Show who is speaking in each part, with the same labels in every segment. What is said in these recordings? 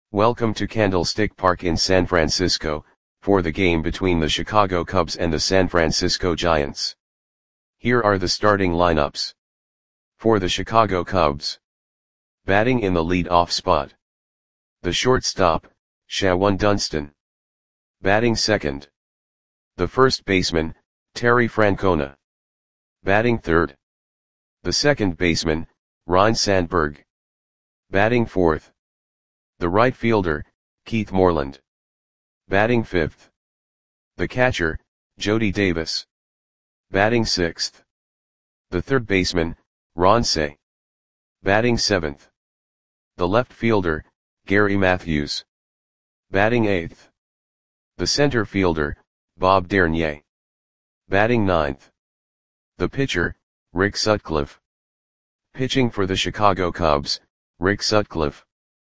Speaker 1: Welcome to Candlestick Park in San Francisco, for the game between the Chicago Cubs and the San Francisco Giants. Here are the starting lineups. For the Chicago Cubs. Batting in the lead-off spot. The shortstop, Shawon Dunston. Batting second. The first baseman, Terry Francona. Batting third. The second baseman, Ryne Sandberg. Batting fourth. The right fielder, Keith Moreland. Batting fifth. The catcher, Jody Davis. Batting sixth. The third baseman, Ron Cey. Batting seventh. The left fielder, Gary Matthews. Batting eighth. The center fielder, Bob Dernier. Batting ninth. The pitcher, Rick Sutcliffe. Pitching for the Chicago Cubs, Rick Sutcliffe.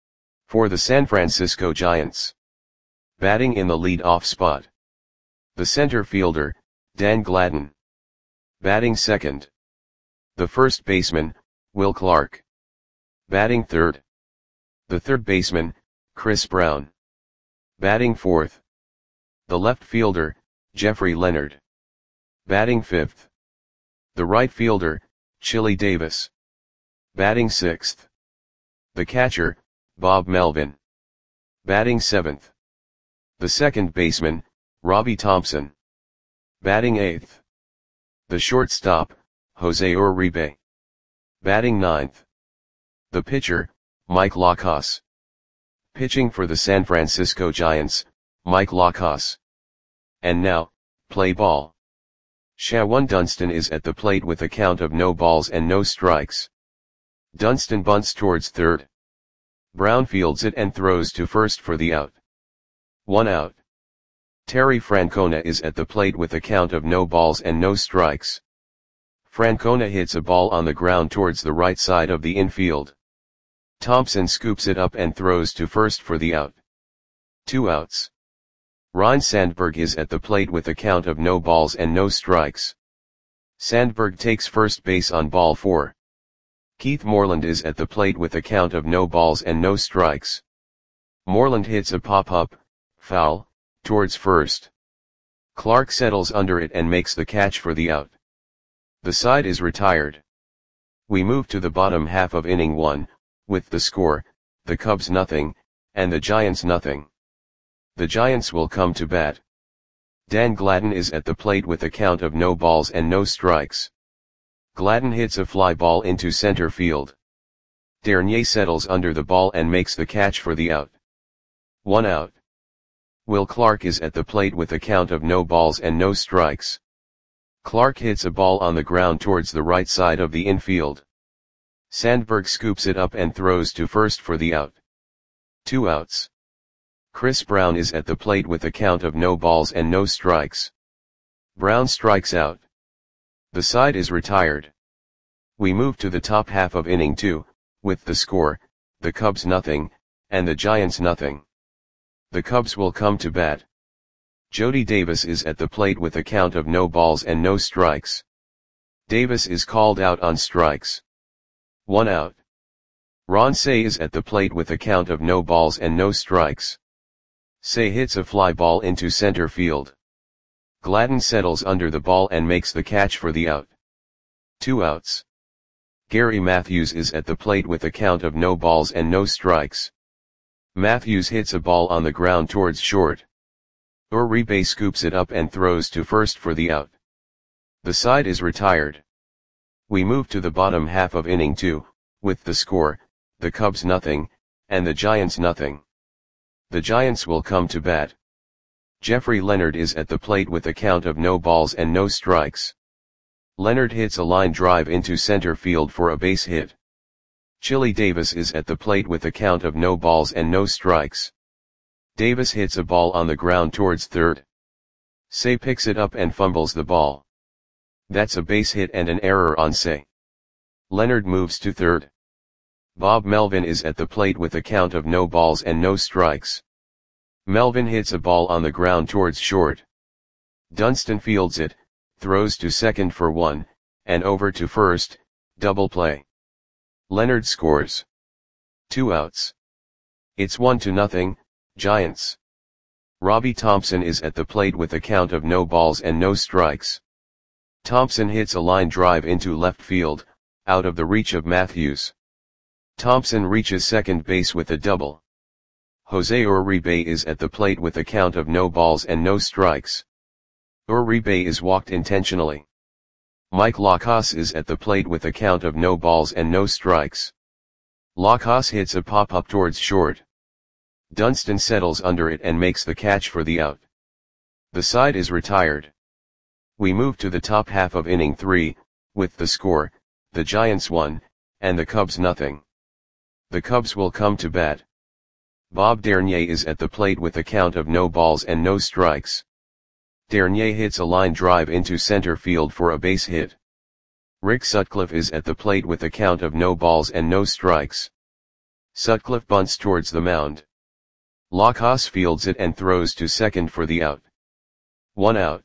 Speaker 1: For the San Francisco Giants. Batting in the lead-off spot. The center fielder, Dan Gladden. Batting second. The first baseman, Will Clark. Batting third. The third baseman, Chris Brown. Batting fourth. The left fielder, Jeffrey Leonard. Batting fifth. The right fielder, Chili Davis. Batting sixth. The catcher, Bob Melvin. Batting seventh. The second baseman, Robbie Thompson. Batting eighth. The shortstop, Jose Uribe. Batting ninth. The pitcher, Mike Lacos. Pitching for the San Francisco Giants, Mike Lacos. And now, play ball. Shawon Dunston is at the plate with a count of no balls and no strikes. Dunston bunts towards third. Brown fields it and throws to first for the out. 1 out. Terry Francona is at the plate with a count of no balls and no strikes. Francona hits a ball on the ground towards the right side of the infield. Thompson scoops it up and throws to first for the out. 2 outs. Ryne Sandberg is at the plate with a count of no balls and no strikes. Sandberg takes first base on ball 4. Keith Moreland is at the plate with a count of no balls and no strikes. Moreland hits a pop-up, foul, towards first. Clark settles under it and makes the catch for the out. The side is retired. We move to the bottom half of inning 1, with the score, the Cubs nothing, and the Giants nothing. The Giants will come to bat. Dan Gladden is at the plate with a count of no balls and no strikes. Gladden hits a fly ball into center field. Dernier settles under the ball and makes the catch for the out. 1 out. Will Clark is at the plate with a count of no balls and no strikes. Clark hits a ball on the ground towards the right side of the infield. Sandberg scoops it up and throws to first for the out. 2 outs. Chris Brown is at the plate with a count of no balls and no strikes. Brown strikes out. The side is retired. We move to the top half of inning 2, with the score, the Cubs nothing, and the Giants nothing. The Cubs will come to bat. Jody Davis is at the plate with a count of no balls and no strikes. Davis is called out on strikes. 1 out. Ron Cey is at the plate with a count of no balls and no strikes. Cey hits a fly ball into center field. Gladden settles under the ball and makes the catch for the out. 2 outs. Gary Matthews is at the plate with a count of no balls and no strikes. Matthews hits a ball on the ground towards short. Uribe scoops it up and throws to first for the out. The side is retired. We move to the bottom half of inning 2, with the score, the Cubs nothing, and the Giants nothing. The Giants will come to bat. Jeffrey Leonard is at the plate with a count of no balls and no strikes. Leonard hits a line drive into center field for a base hit. Chili Davis is at the plate with a count of no balls and no strikes. Davis hits a ball on the ground towards third. Cey picks it up and fumbles the ball. That's a base hit and an error on Cey. Leonard moves to third. Bob Melvin is at the plate with a count of no balls and no strikes. Melvin hits a ball on the ground towards short. Dunston fields it, throws to second for 1, and over to first, double play. Leonard scores. 2 outs. It's 1-0, Giants. Robbie Thompson is at the plate with a count of no balls and no strikes. Thompson hits a line drive into left field, out of the reach of Matthews. Thompson reaches second base with a double. Jose Uribe is at the plate with a count of no balls and no strikes. Uribe is walked intentionally. Mike Lacas is at the plate with a count of no balls and no strikes. Lacas hits a pop-up towards short. Dunston settles under it and makes the catch for the out. The side is retired. We move to the top half of inning 3, with the score, the Giants 1, and the Cubs nothing. The Cubs will come to bat. Bob Dernier is at the plate with a count of no balls and no strikes. Dernier hits a line drive into center field for a base hit. Rick Sutcliffe is at the plate with a count of no balls and no strikes. Sutcliffe bunts towards the mound. Lacas fields it and throws to second for the out. 1 out.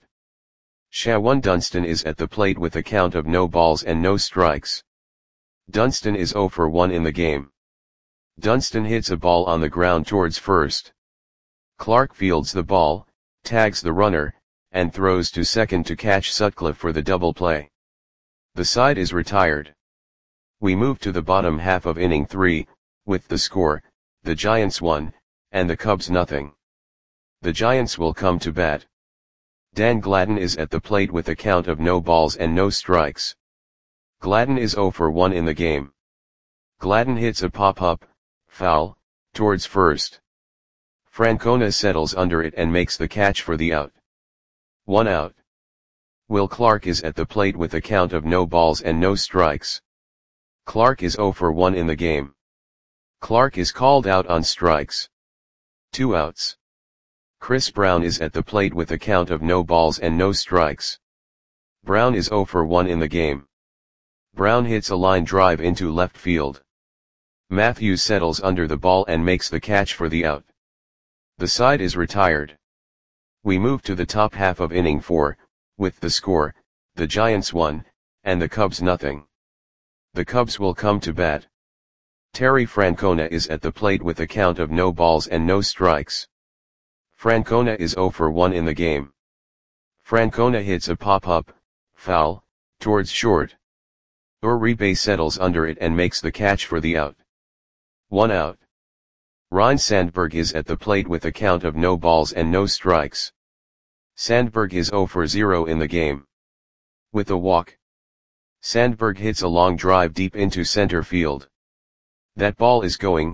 Speaker 1: Shawan Dunston is at the plate with a count of no balls and no strikes. Dunston is 0 for 1 in the game. Dunston hits a ball on the ground towards first. Clark fields the ball, tags the runner, and throws to second to catch Sutcliffe for the double play. The side is retired. We move to the bottom half of inning 3, with the score, the Giants 1, and the Cubs nothing. The Giants will come to bat. Dan Gladden is at the plate with a count of no balls and no strikes. Gladden is 0 for 1 in the game. Gladden hits a pop-up, foul, towards first. Francona settles under it and makes the catch for the out. 1 out. Will Clark is at the plate with a count of no balls and no strikes. Clark is 0 for 1 in the game. Clark is called out on strikes. 2 outs. Chris Brown is at the plate with a count of no balls and no strikes. Brown is 0 for 1 in the game. Brown hits a line drive into left field. Matthews settles under the ball and makes the catch for the out. The side is retired. We move to the top half of inning 4, with the score, the Giants 1, and the Cubs nothing. The Cubs will come to bat. Terry Francona is at the plate with a count of no balls and no strikes. Francona is 0 for 1 in the game. Francona hits a pop-up, foul, towards short. Uribe settles under it and makes the catch for the out. 1 out. Ryne Sandberg is at the plate with a count of no balls and no strikes. Sandberg is 0 for 0 in the game. With a walk. Sandberg hits a long drive deep into center field. That ball is going,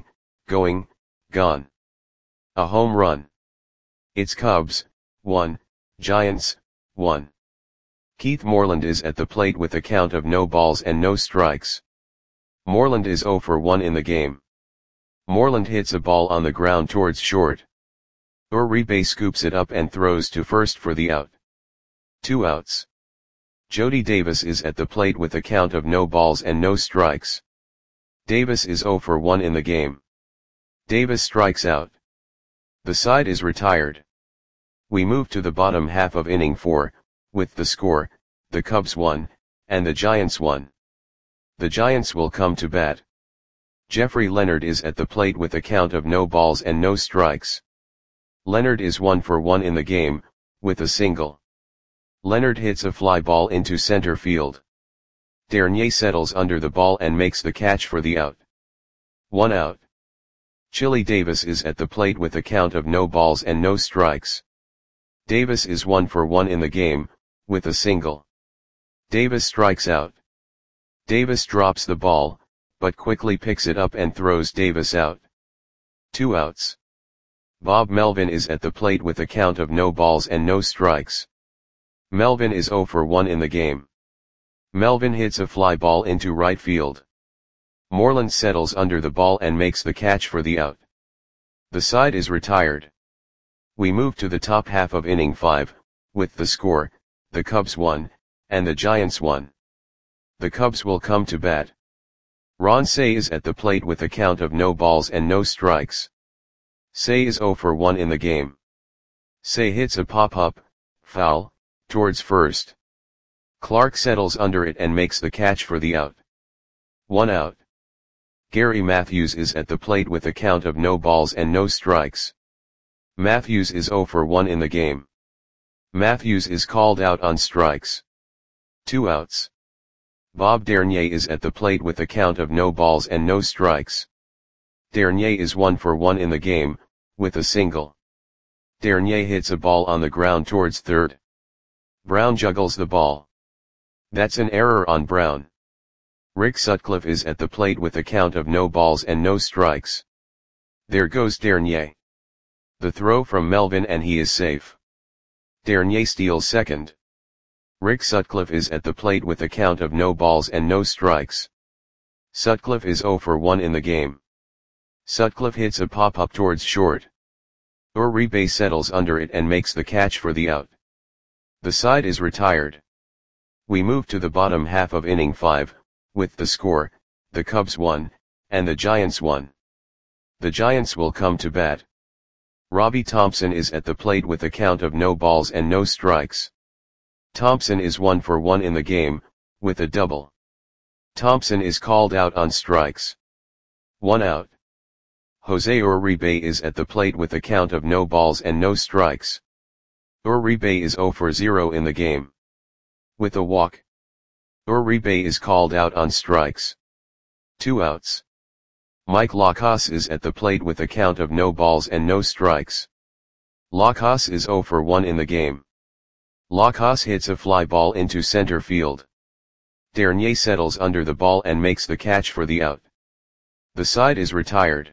Speaker 1: gone. A home run. It's Cubs, 1, Giants, 1. Keith Moreland is at the plate with a count of no balls and no strikes. Moreland is 0 for 1 in the game. Moreland hits a ball on the ground towards short. Uribe scoops it up and throws to first for the out. 2 outs. Jody Davis is at the plate with a count of no balls and no strikes. Davis is 0 for 1 in the game. Davis strikes out. The side is retired. We move to the bottom half of inning 4, with the score, the Cubs 1, and the Giants 1. The Giants will come to bat. Jeffrey Leonard is at the plate with a count of no balls and no strikes. Leonard is 1 for 1 in the game, with a single. Leonard hits a fly ball into center field. Dernier settles under the ball and makes the catch for the out. 1 out. Chili Davis is at the plate with a count of no balls and no strikes. Davis is 1 for 1 in the game, with a single. Davis strikes out. Davis drops the ball, but quickly picks it up and throws Davis out. 2 outs. Bob Melvin is at the plate with a count of no balls and no strikes. Melvin is 0 for 1 in the game. Melvin hits a fly ball into right field. Moreland settles under the ball and makes the catch for the out. The side is retired. We move to the top half of inning 5, with the score, the Cubs 1, and the Giants 1. The Cubs will come to bat. Ron Cey is at the plate with a count of no balls and no strikes. Cey is 0 for 1 in the game. Cey hits a pop-up, foul, towards first. Clark settles under it and makes the catch for the out. 1 out. Gary Matthews is at the plate with a count of no balls and no strikes. Matthews is 0 for 1 in the game. Matthews is called out on strikes. 2 outs. Bob Dernier is at the plate with a count of no balls and no strikes. Dernier is 1 for 1 in the game, with a single. Dernier hits a ball on the ground towards third. Brown juggles the ball. That's an error on Brown. Rick Sutcliffe is at the plate with a count of no balls and no strikes. There goes Dernier. The throw from Melvin and he is safe. Dernier steals second. Rick Sutcliffe is at the plate with a count of no balls and no strikes. Sutcliffe is 0 for 1 in the game. Sutcliffe hits a pop-up towards short. Uribe settles under it and makes the catch for the out. The side is retired. We move to the bottom half of inning 5, with the score, the Cubs 1, and the Giants 1. The Giants will come to bat. Robbie Thompson is at the plate with a count of no balls and no strikes. Thompson is 1 for 1 in the game, with a double. Thompson is called out on strikes. 1 out. Jose Uribe is at the plate with a count of no balls and no strikes. Uribe is 0 for 0 in the game. With a walk. Uribe is called out on strikes. 2 outs. Mike Lacas is at the plate with a count of no balls and no strikes. Lacas is 0 for 1 in the game. Lacas hits a fly ball into center field. Dernier settles under the ball and makes the catch for the out. The side is retired.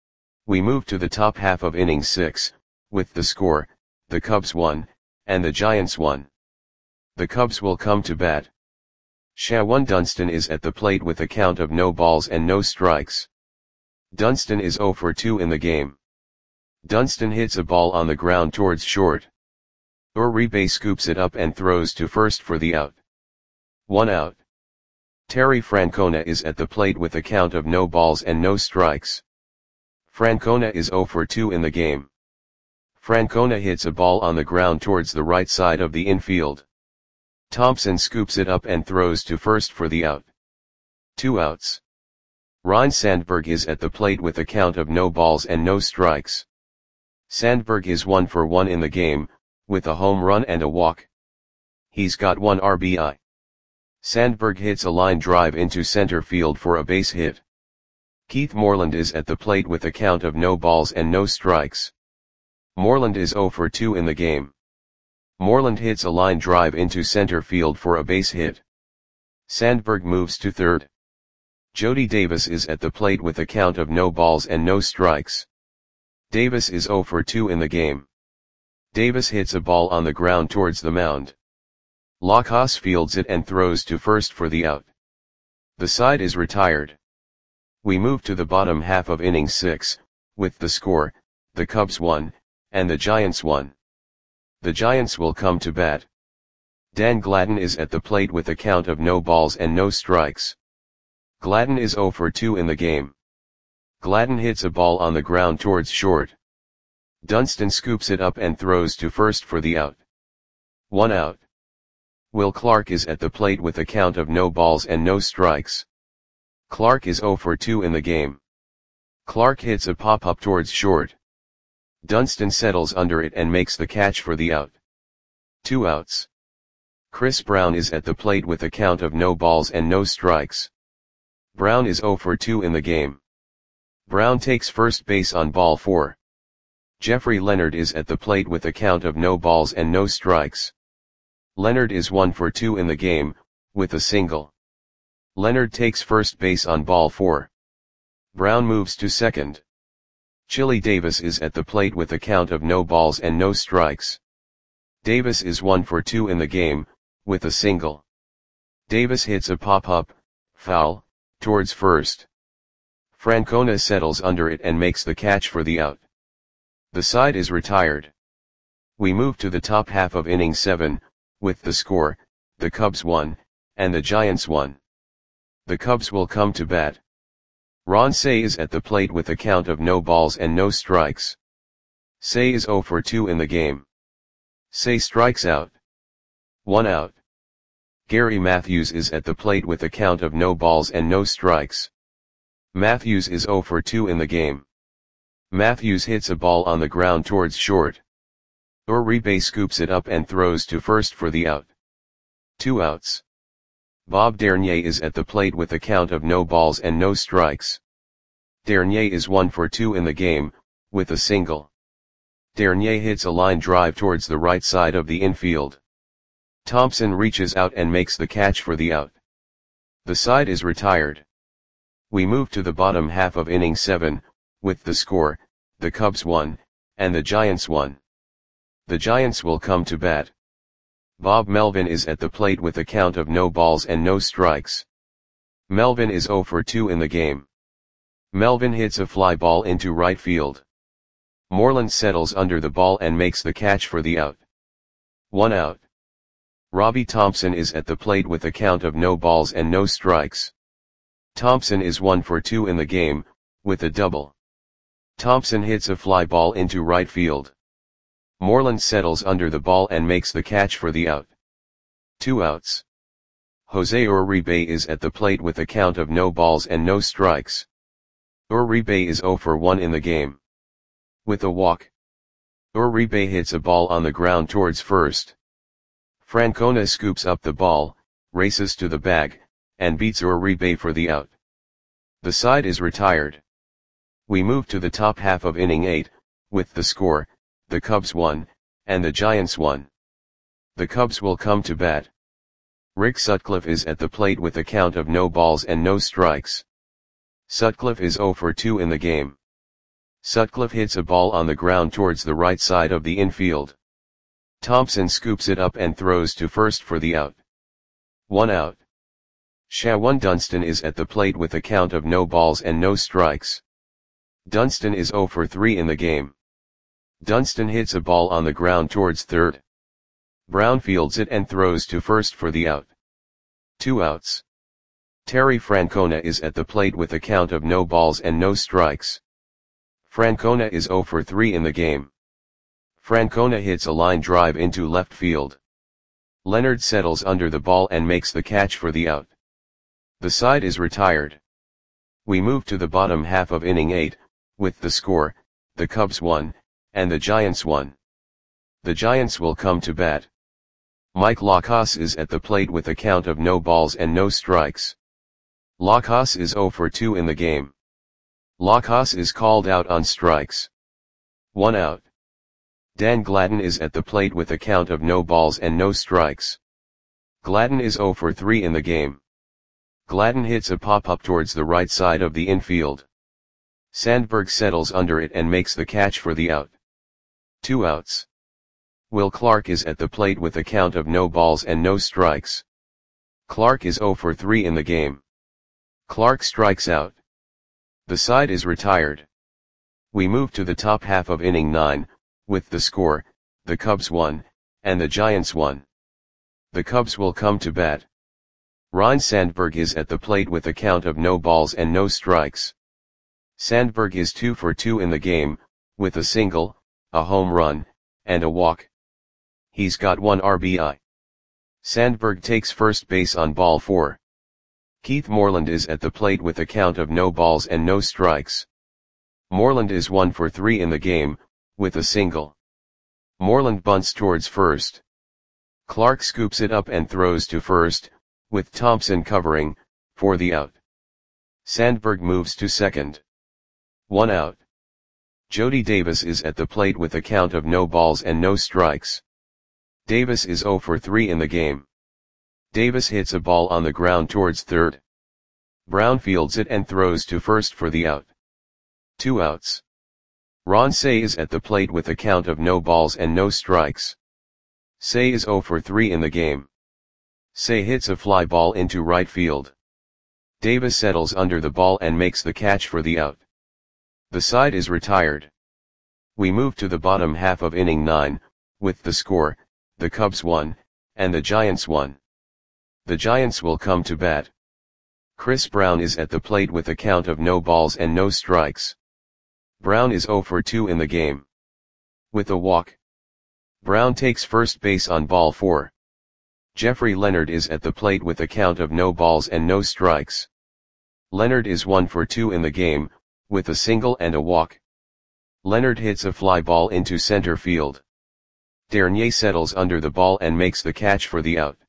Speaker 1: We move to the top half of inning 6, with the score, the Cubs 1, and the Giants 1. The Cubs will come to bat. Shawan Dunston is at the plate with a count of no balls and no strikes. Dunston is 0 for 2 in the game. Dunston hits a ball on the ground towards short. Uribe scoops it up and throws to first for the out. 1 out. Terry Francona is at the plate with a count of no balls and no strikes. Francona is 0 for 2 in the game. Francona hits a ball on the ground towards the right side of the infield. Thompson scoops it up and throws to first for the out. 2 outs. Ryne Sandberg is at the plate with a count of no balls and no strikes. Sandberg is 1 for 1 in the game, with a home run and a walk. He's got 1 RBI. Sandberg hits a line drive into center field for a base hit. Keith Moreland is at the plate with a count of no balls and no strikes. Moreland is 0 for 2 in the game. Moreland hits a line drive into center field for a base hit. Sandberg moves to third. Jody Davis is at the plate with a count of no balls and no strikes. Davis is 0 for 2 in the game. Davis hits a ball on the ground towards the mound. Lacas fields it and throws to first for the out. The side is retired. We move to the bottom half of inning 6, with the score, the Cubs 1, and the Giants 1. The Giants will come to bat. Dan Gladden is at the plate with a count of no balls and no strikes. Gladden is 0 for 2 in the game. Gladden hits a ball on the ground towards short. Dunston scoops it up and throws to first for the out. 1 out. Will Clark is at the plate with a count of no balls and no strikes. Clark is 0 for 2 in the game. Clark hits a pop-up towards short. Dunston settles under it and makes the catch for the out. 2 outs. Chris Brown is at the plate with a count of no balls and no strikes. Brown is 0 for 2 in the game. Brown takes first base on ball 4. Jeffrey Leonard is at the plate with a count of no balls and no strikes. Leonard is 1 for 2 in the game, with a single. Leonard takes first base on ball 4. Brown moves to second. Chili Davis is at the plate with a count of no balls and no strikes. Davis is 1 for 2 in the game, with a single. Davis hits a pop-up, foul, towards first. Francona settles under it and makes the catch for the out. The side is retired. We move to the top half of inning 7, with the score, the Cubs 1, and the Giants 1. The Cubs will come to bat. Ron Cey is at the plate with a count of no balls and no strikes. Cey is 0 for 2 in the game. Cey strikes out. 1 out. Gary Matthews is at the plate with a count of no balls and no strikes. Matthews is 0 for 2 in the game. Matthews hits a ball on the ground towards short. Uribe scoops it up and throws to first for the out. 2 outs. Bob Dernier is at the plate with a count of no balls and no strikes. Dernier is 1 for 2 in the game, with a single. Dernier hits a line drive towards the right side of the infield. Thompson reaches out and makes the catch for the out. The side is retired. We move to the bottom half of inning 7, with the score, the Cubs won, and the Giants won. The Giants will come to bat. Bob Melvin is at the plate with a count of no balls and no strikes. Melvin is 0 for 2 in the game. Melvin hits a fly ball into right field. Moreland settles under the ball and makes the catch for the out. 1 out. Robbie Thompson is at the plate with a count of no balls and no strikes. Thompson is 1 for 2 in the game, with a double. Thompson hits a fly ball into right field. Moreland settles under the ball and makes the catch for the out. 2 outs. Jose Uribe is at the plate with a count of no balls and no strikes. Uribe is 0 for 1 in the game. With a walk. Uribe hits a ball on the ground towards first. Francona scoops up the ball, races to the bag, and beats Uribe for the out. The side is retired. We move to the top half of inning 8, with the score, the Cubs won, and the Giants won. The Cubs will come to bat. Rick Sutcliffe is at the plate with a count of no balls and no strikes. Sutcliffe is 0 for 2 in the game. Sutcliffe hits a ball on the ground towards the right side of the infield. Thompson scoops it up and throws to first for the out. 1 out. Shawan Dunston is at the plate with a count of no balls and no strikes. Dunston is 0 for 3 in the game. Dunston hits a ball on the ground towards third. Brown fields it and throws to first for the out. 2 outs. Terry Francona is at the plate with a count of no balls and no strikes. Francona is 0 for 3 in the game. Francona hits a line drive into left field. Leonard settles under the ball and makes the catch for the out. The side is retired. We move to the bottom half of inning 8, with the score, the Cubs won, and the Giants won. The Giants will come to bat. Mike Lacasse is at the plate with a count of no balls and no strikes. Lacasse is 0 for 2 in the game. Lacasse is called out on strikes. 1 out. Dan Gladden is at the plate with a count of no balls and no strikes. Gladden is 0 for 3 in the game. Gladden hits a pop-up towards the right side of the infield. Sandberg settles under it and makes the catch for the out. 2 outs. Will Clark is at the plate with a count of no balls and no strikes. Clark is 0 for 3 in the game. Clark strikes out. The side is retired. We move to the top half of inning 9, with the score, the Cubs won, and the Giants won. The Cubs will come to bat. Ryne Sandberg is at the plate with a count of no balls and no strikes. Sandberg is 2 for 2 in the game, with a single, a home run, and a walk. He's got 1 RBI. Sandberg takes first base on ball 4. Keith Moreland is at the plate with a count of no balls and no strikes. Moreland is 1 for 3 in the game, with a single. Moreland bunts towards first. Clark scoops it up and throws to first, with Thompson covering, for the out. Sandberg moves to second. 1 out. Jody Davis is at the plate with a count of no balls and no strikes. Davis is 0 for 3 in the game. Davis hits a ball on the ground towards third. Brown fields it and throws to first for the out. 2 outs. Ron Cey is at the plate with a count of no balls and no strikes. Cey is 0 for 3 in the game. Cey hits a fly ball into right field. Davis settles under the ball and makes the catch for the out. The side is retired. We move to the bottom half of inning 9, with the score, the Cubs won, and the Giants won. The Giants will come to bat. Chris Brown is at the plate with a count of no balls and no strikes. Brown is 0 for 2 in the game. With a walk. Brown takes first base on ball 4. Jeffrey Leonard is at the plate with a count of no balls and no strikes. Leonard is 1 for 2 in the game, with a single and a walk. Leonard hits a fly ball into center field. Dernier settles under the ball and makes the catch for the out.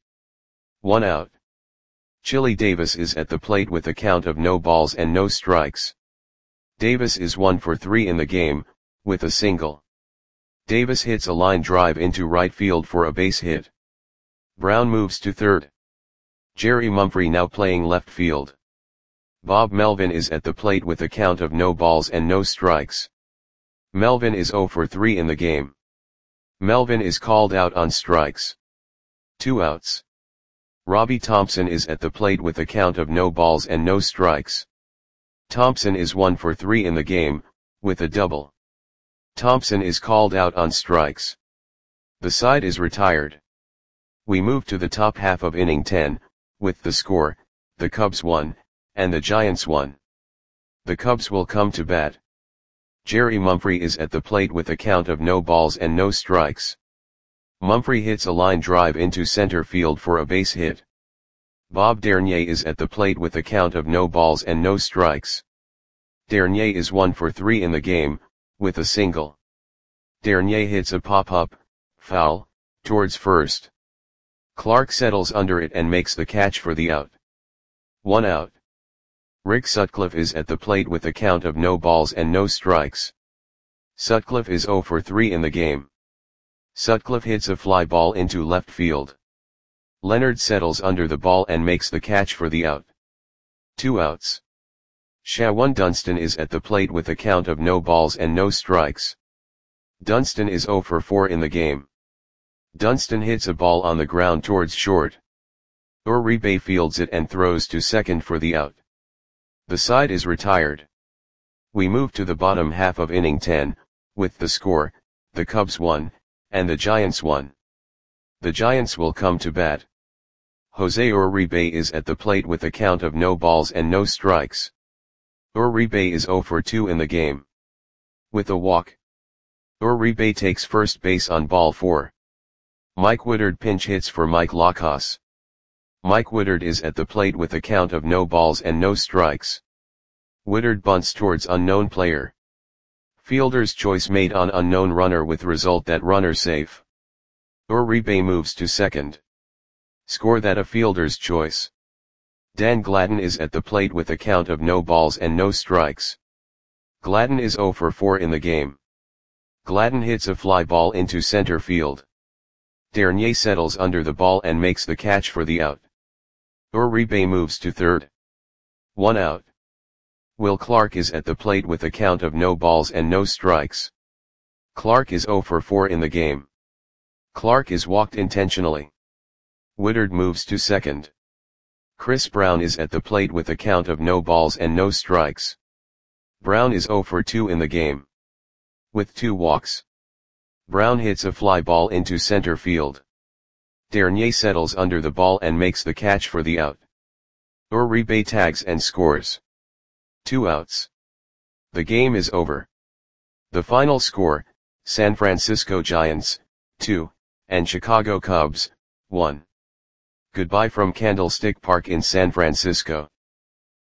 Speaker 1: 1 out. Chili Davis is at the plate with a count of no balls and no strikes. Davis is 1 for 3 in the game, with a single. Davis hits a line drive into right field for a base hit. Brown moves to third. Jerry Mumphrey now playing left field. Bob Melvin is at the plate with a count of no balls and no strikes. Melvin is 0 for 3 in the game. Melvin is called out on strikes. 2 outs. Robbie Thompson is at the plate with a count of no balls and no strikes. Thompson is 1 for 3 in the game, with a double. Thompson is called out on strikes. The side is retired. We move to the top half of inning 10, with the score, the Cubs 1, and the Giants 1. The Cubs will come to bat. Jerry Mumphrey is at the plate with a count of no balls and no strikes. Mumphrey hits a line drive into center field for a base hit. Bob Dernier is at the plate with a count of no balls and no strikes. Dernier is 1 for 3 in the game, with a single. Dernier hits a pop-up, foul, towards first. Clark settles under it and makes the catch for the out. 1 out. Rick Sutcliffe is at the plate with a count of no balls and no strikes. Sutcliffe is 0 for 3 in the game. Sutcliffe hits a fly ball into left field. Leonard settles under the ball and makes the catch for the out. 2 outs. Shawan Dunston is at the plate with a count of no balls and no strikes. Dunston is 0 for 4 in the game. Dunston hits a ball on the ground towards short. Uribe fields it and throws to second for the out. The side is retired. We move to the bottom half of inning 10, with the score, the Cubs 1, and the Giants 1. The Giants will come to bat. Jose Uribe is at the plate with a count of no balls and no strikes. Uribe is 0 for 2 in the game. With a walk. Uribe takes first base on ball 4. Mike Woodard pinch hits for Mike Lacos. Mike Woodard is at the plate with a count of no balls and no strikes. Woodard bunts towards unknown player. Fielder's choice made on unknown runner with result that runner safe. Uribe moves to second. Score that a fielder's choice. Dan Gladden is at the plate with a count of no balls and no strikes. Gladden is 0 for 4 in the game. Gladden hits a fly ball into center field. Dernier settles under the ball and makes the catch for the out. Uribe moves to third. 1 out. Will Clark is at the plate with a count of no balls and no strikes. Clark is 0 for 4 in the game. Clark is walked intentionally. Woodard moves to second. Chris Brown is at the plate with a count of no balls and no strikes. Brown is 0 for 2 in the game. With 2 walks. Brown hits a fly ball into center field. Dernier settles under the ball and makes the catch for the out. Uribe tags and scores. 2 outs. The game is over. The final score, San Francisco Giants, 2, and Chicago Cubs, 1. Goodbye from Candlestick Park in San Francisco.